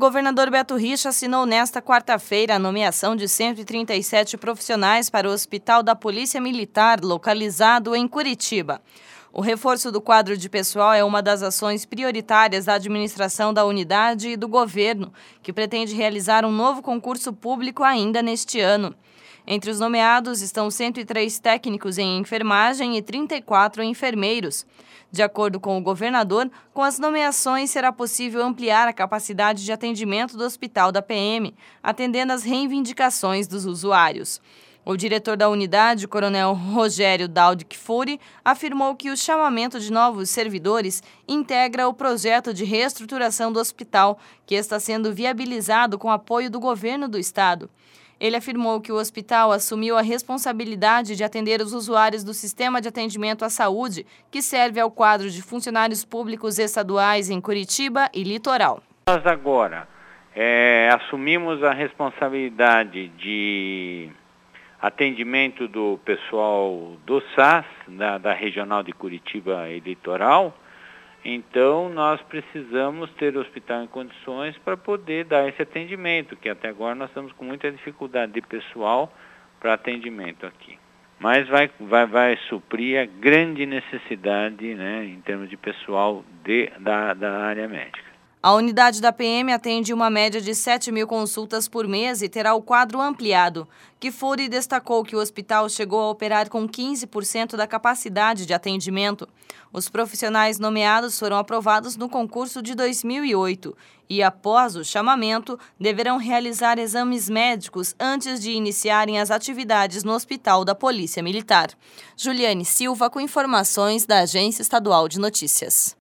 governador Beto Richa assinou nesta quarta-feira a nomeação de 137 profissionais para o Hospital da Polícia Militar, localizado em Curitiba. O reforço do quadro de pessoal é uma das ações prioritárias da administração da unidade e do governo, que pretende realizar um novo concurso público ainda neste ano. Entre os nomeados estão 103 técnicos em enfermagem e 34 enfermeiros. De acordo com o governador, com as nomeações será possível ampliar a capacidade de atendimento do Hospital da PM, atendendo às reivindicações dos usuários. O diretor da unidade, Coronel Rogério Daldi Kfouri, afirmou que o chamamento de novos servidores integra o projeto de reestruturação do hospital, que está sendo viabilizado com apoio do governo do estado. Ele afirmou que o hospital assumiu a responsabilidade de atender os usuários do Sistema de Atendimento à Saúde, que serve ao quadro de funcionários públicos estaduais em Curitiba e Litoral. Nós agora assumimos a responsabilidade de atendimento do pessoal do SAS, da Regional de Curitiba e Litoral. Então, nós precisamos ter o hospital em condições para poder dar esse atendimento, que até agora nós estamos com muita dificuldade de pessoal para atendimento aqui. Mas vai suprir a grande necessidade, né, em termos de pessoal da área médica. A unidade da PM atende uma média de 7.000 consultas por mês e terá o quadro ampliado. Kfouri destacou que o hospital chegou a operar com 15% da capacidade de atendimento. Os profissionais nomeados foram aprovados no concurso de 2008 e, após o chamamento, deverão realizar exames médicos antes de iniciarem as atividades no Hospital da Polícia Militar. Juliane Silva com informações da Agência Estadual de Notícias.